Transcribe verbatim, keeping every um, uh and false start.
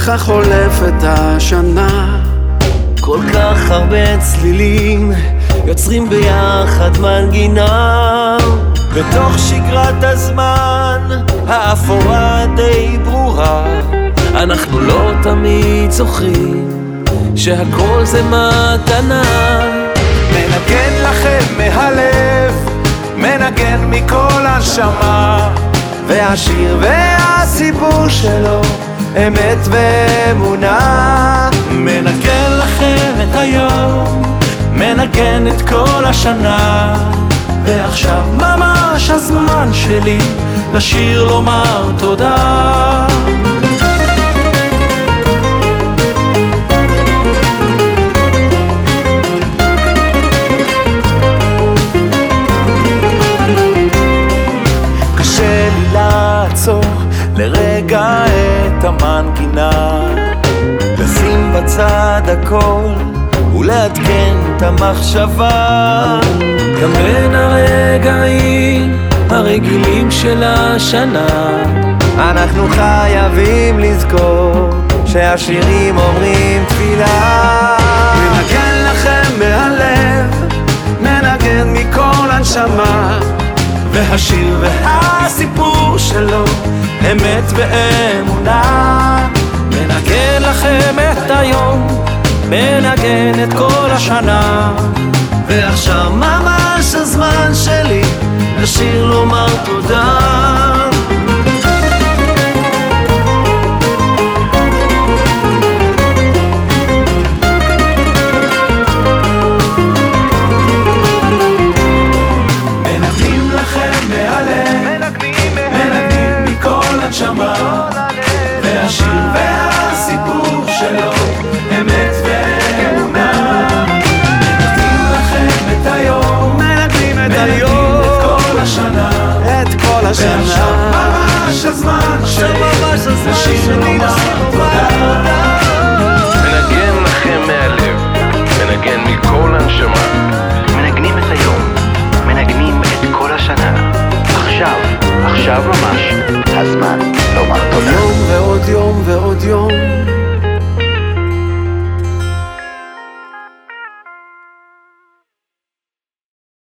ככה חולפת השנה. כל כך הרבה צלילים יוצרים ביחד מנגינה, בתוך שגרת הזמן האפורה די ברורה. אנחנו לא תמיד זוכרים שהכל זה מתנה. מנגן לכם מהלב, מנגן מכל הנשמה, והשיר והסיפור שלו אמת ואמונה. מנגן לכם את היום, מנגן את כל השנה, ועכשיו ממש הזמן שלי לשיר לומר תודה. קשה לי לעצור לרגע את המנגינה, לשים בצד הכל ולעדכן את המחשבה, גם בין הרגעים הרגילים של השנה. אנחנו חייבים לזכור שהשירים אומרים תפילה. מנגן לכם מהלב, מנגן מכל הנשמה, והשיר והסיפור שלו אמת ואמונה. מנגן לכם את היום, מנגן את כל השנה, ועכשיו ממש הזמן שלי לשיר לומר תודה. מנגנים לכם מהלב, מנגנים מכל הנשמה, והשיר והסיפור שלו אמת ואמונה. מנגנים לכם את היום, מנגנים את מנגנים היום, את כל השנה, את כל השנה. ועכשיו ממש הזמן שלי לשיר לומר תודה. מנגן לכם מהלב, מנגן מכל הנשמה, מנגנים את היום, מנגנים את כל השנה. עכשיו, עכשיו ממש הזמן לומר תודה. יום ועוד יום ועוד